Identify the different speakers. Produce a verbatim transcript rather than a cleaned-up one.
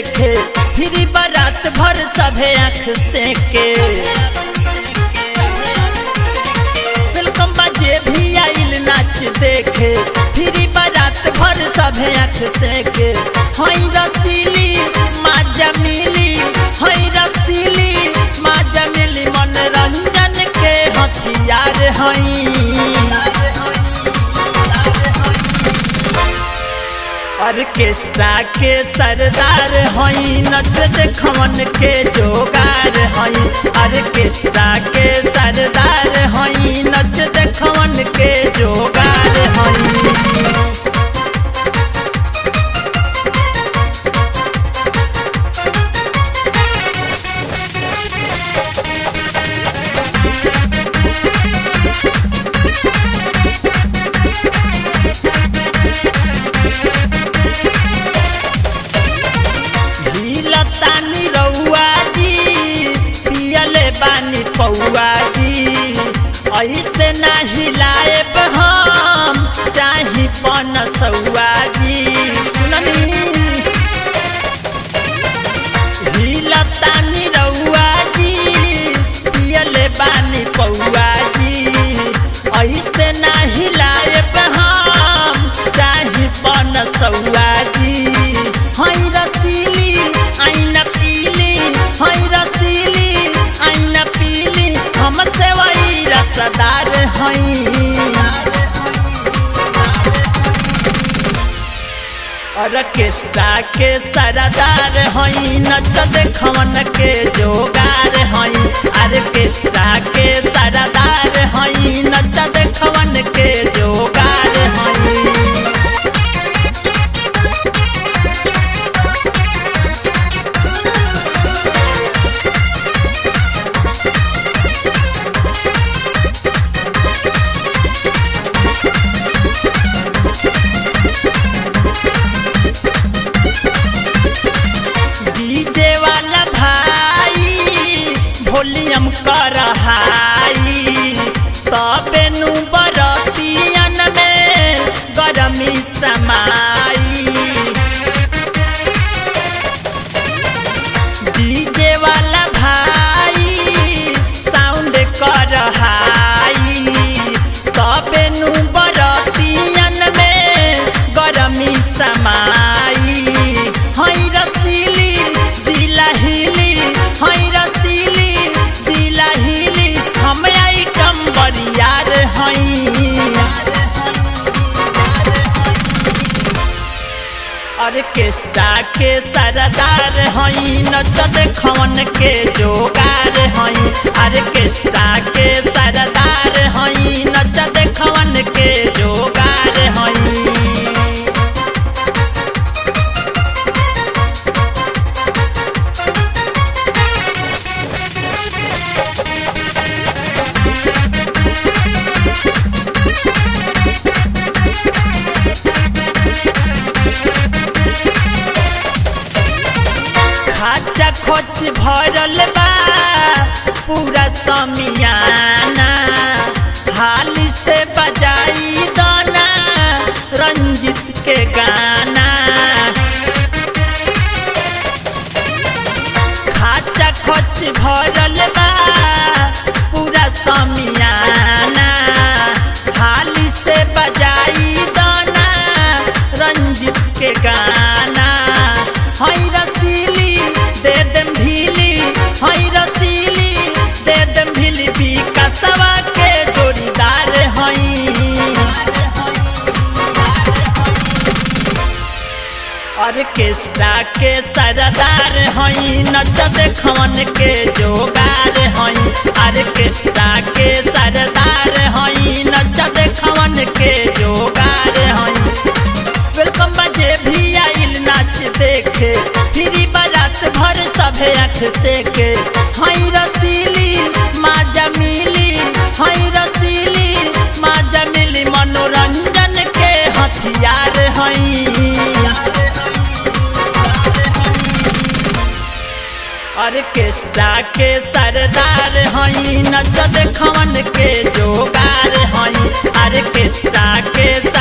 Speaker 1: देखे फिर बारात भर सभे आँख से के वेलकम बाजे भी आइल नाच देखे फिर बारात भर सभे आँख से के हई रसीली माजा मिली हई रसीली माजा मिली मनोरंजन के हथियार हई ऑर्केस्ट्रा के सरदार हई नच देखवन के जोगार हई ऑर्केस्ट्रा के सरदार हई नच देखवन के जोगार हई तानी रउआ जी पियले बानी पौआ जी ऐसे ना हिलाएब हम चाही पनसौआ जी सुननी हिलतानी रउआ जी पियले बानी पौआ जी ऐसे ना हिलाएब हम चाही पनसौआ जी हई रसीली आईना पीली हई रसीली आईना पीली हम सेवई रसदार हई ऑर्केस्ट्रा के सरदार हई नच देखवन के जोगार हई ऑर्केस्ट्रा के सरदार हई नच देखवन के जोगार हई वॉल्यूम कर हाई तबे नु बरतियन में गरमी समाई डीजे वाला भाई साउंड कर हाई तबे नु बरतियन में गरमी समाई हई रसीली जिला हिली हई रसीली हम आइटम बरियार हई ऑर्केस्ट्रा के सरदार हई नच देखवन के जोगार हई ऑर्केस्ट्रा के सरदार हई नच देखवन के जोगार हई खाचा खोच भरल बा पूरा समियाना हाली से बजाई दाना रंजित के गाना खाचा खोच भरल बा पूरा समियाना हाली से बजाई दाना रंजित के गाना हई रसीली दे देम ढीली हई रसीली दे देम ढीली विकासवा के जोड़ीदार हई ऑर्केस्ट्रा के सरदार हई नच देखवन के जोगार हई ऑर्केस्ट्रा के सरदार हई नच देखवन के जोगार हई वेलकम बाजे भी आइल नाच देखे फिर बारात भर सभे आँख से के हई रसीली माजा मिली हई रसीली माजा मिली मनोरंजन के हथियार हई ऑर्केस्ट्रा के सरदार हई नच देखवन के जोगार हई ऑर्केस्ट्रा के